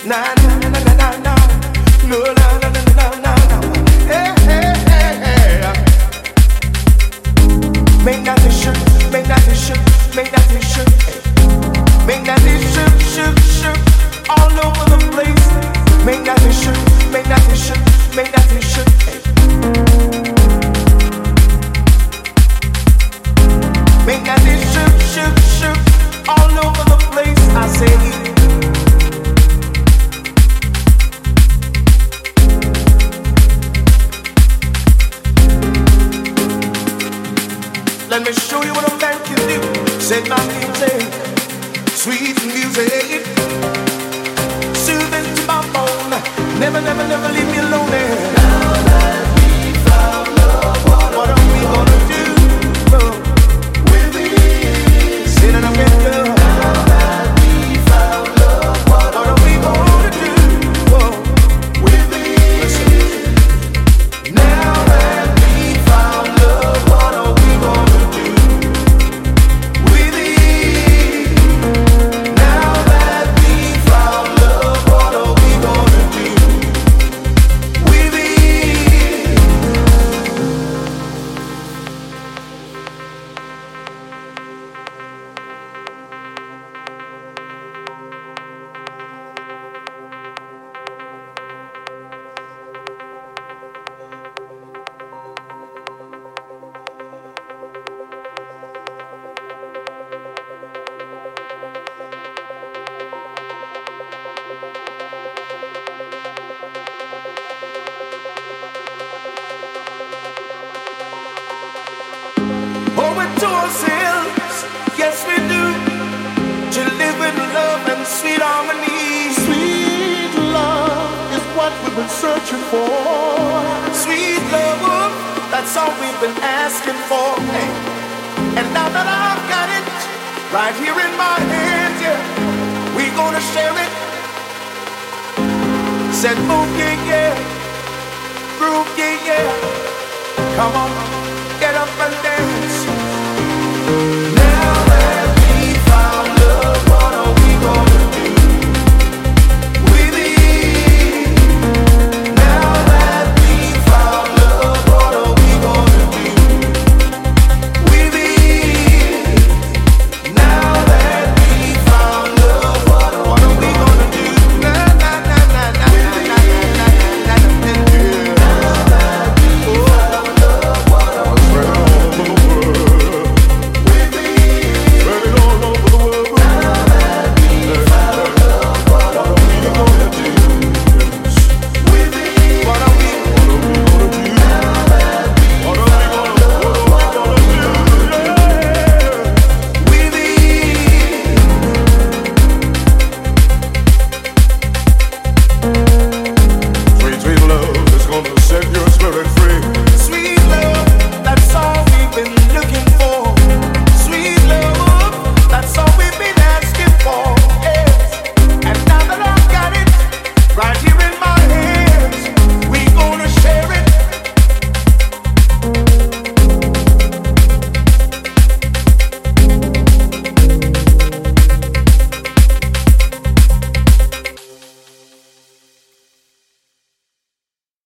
Na na na na na na. No na na na na na na. Hey hey hey hey. Make that shoot, make that shoot, make that shoot, make that shoot, shoot, shoot all over the place. Make that shoot, make that shoot, make that shoot. Make that shoot, shoot, shoot all over the place. I say. Let me show you what a man can do. Set my music, sweet music, soothing to my bone. Never, never, never leave me alone. Now that we found love, what are we gonna do? With it, sitting up in love. Now that we found love, what are we gonna do? With it, now that we found love, what are we gonna do? Yes, we do. To live in love and sweet harmony. Sweet love is what we've been searching for. Sweet love, that's all we've been asking for. Hey. And now that I've got it right here in my hands, yeah, we gonna share it. Said move, yeah, yeah. Groove, yeah, yeah. Come on, get up and dance.